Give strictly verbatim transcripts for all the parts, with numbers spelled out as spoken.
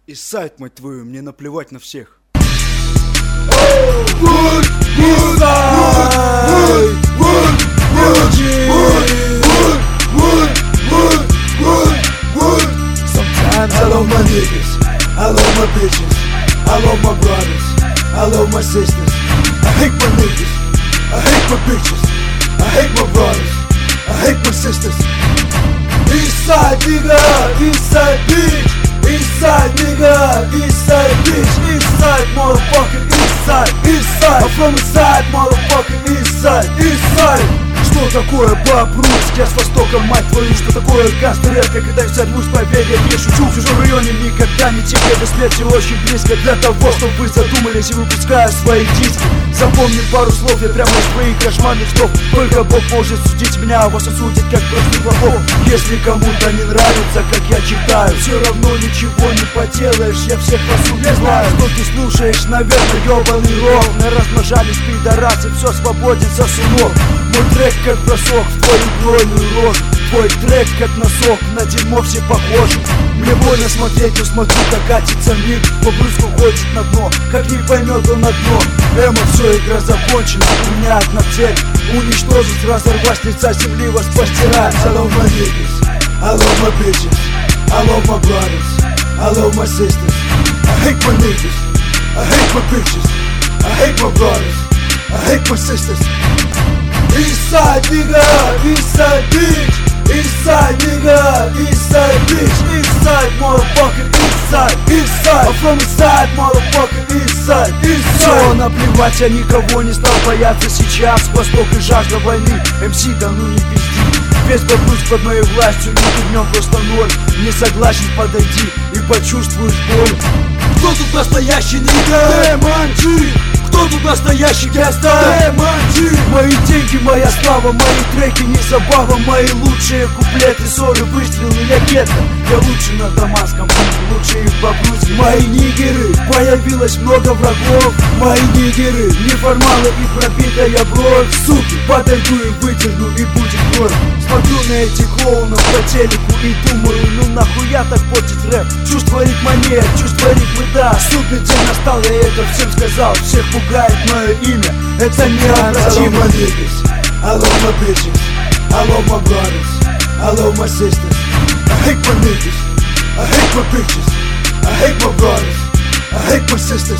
И сайт, мать твою, мне наплевать на всех. Sometimes I love my niggas, I love my bitches, I love my brothers, I love my sisters. I hate my niggas, I hate my bitches, I hate my brothers, I hate my sisters. Eastside nigga, Eastside bitch, Eastside nigga, Eastside bitch, Eastside motherfucking Eastside, Eastside. I'm from the side, motherfucking Eastside, Eastside. Что такое бобрусь? Я с востока, мать твою. Что такое гангстер-рэп? Я когда взорвусь, поверь, я не шучу. В чужом районе никогда не тебе до смерти очень близко. Для того, чтобы вы задумались и выпуская свои диски. Запомни пару слов, я прямо из своих кошмарных снов. Только Бог может судить меня, а вас осудить как просто плохого. Если кому-то не нравится, как я читаю, все равно ничего не поделаешь, я всех вас убиваю. Что ты слушаешь, наверное, ёбаный рок. На размножались пидорасы, все свободен, сосунок. Мой трек как бросок в твою гнойную рожу. Твой трек как носок, на дерьмо все похожи. Мне больно смотреть, но смотрю, как катится мир. По брызгу ходит на дно, как не поймет он одно. Эмо, все, игра закончена, у меня одна цель: уничтожить, разорвать с лица земли, вас постирать. I love my niggas, I love my bitches, I love my brothers, I love my sisters. I hate my niggas, I hate my bitches, I hate my brothers, I hate my sisters. Eastside nigga, Eastside bitch, Eastside nigga, Eastside bitch, Eastside motherfucking Eastside, Eastside. I'm from the side, motherfucking Eastside, Eastside. Все, наплевать, я никого не стал бояться сейчас. Восток и жажда войны, эм си, да ну не пизди. Весь бобрусь под моей властью, не днем просто ноль. Не согласен, подойди и почувствуешь боль. Кто тут настоящий нигга? Эманджи. Кто тут настоящий гангстер? Эманджи. Мои деньги, моя слава, мои треки не забава. Мои лучшие куплеты, ссоры, выстрелы, ракеты. Я лучше на Дамасском пути, лучше и в Бобруйске. Мои нигеры, появилось много врагов. Мои нигеры, неформалы и пробитая бровь. Суки, подойду и выдерну, и будет кровь. Смотрю на этих клоунов по телеку и думаю, ну нахуя так портить рэп? Чувство ритма нет, чувство ритмы да. Судный день настал, я это всем сказал. Всех пугает мое имя, это необратимо. I love my bitches, I love my brothers, I love my sisters. I hate my niggas, I hate my bitches, I hate my brothers, I hate my sisters.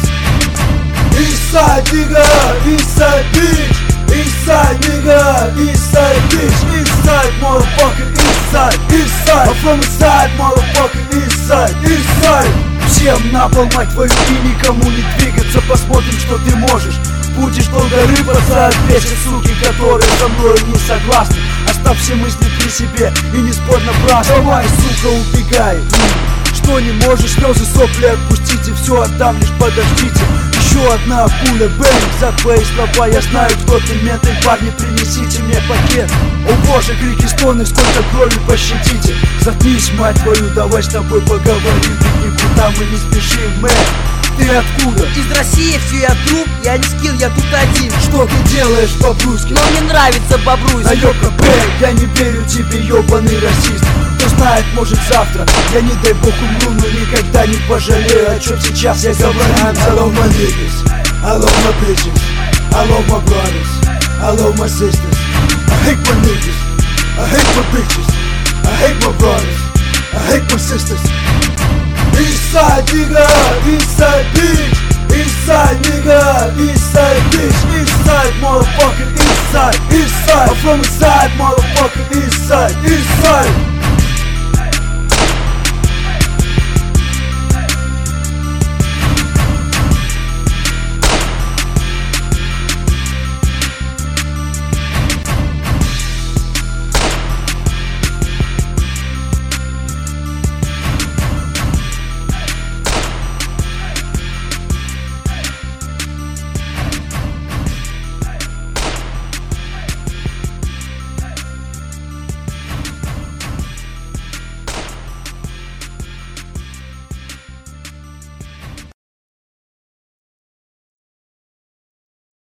Eastside nigga, Eastside bitch, Eastside nigga, Eastside bitch, Eastside motherfucking Eastside, Eastside. I'm from the side, motherfucking Eastside, Eastside. Всем на пол, мать твою, и никому не двигаться. Посмотрим, что ты можешь. Будешь долго рыпаться от вечер, суки, которые со мной не согласны. Оставь все мысли при себе и не спорь напрасно. Давай, сука, убегай. Что не можешь, слезы, сопли отпустите. Все отдам, лишь подождите. Еще одна пуля, бэнг, за твои слова. Я знаю, кто ты, менты, парни, принесите мне пакет. О боже, крики, стоны, сколько крови, пощадите. Заткнись, мать твою, давай с тобой поговорим. Ведь никуда мы не спешим, мэр. Ты откуда? Из России, все я друг, я не скилл, я тут один. Что ты делаешь в Бобруйске? Но мне нравится Бобруйск. Наёбка, бэй, я не верю тебе, ёбаный расист. Кто знает, может завтра я, не дай бог, умру, но никогда не пожалею, о чем сейчас я говорю. I love my niggas, I love my bitches, I love my brothers, I love my sisters. I hate my niggas, I hate my bitches, I hate my brothers, I hate my sisters. Eastside nigga, Eastside bitch, Eastside nigga, Eastside bitch, Eastside motherfucking Eastside, Eastside. I'm from the side, motherfucking Eastside, Eastside.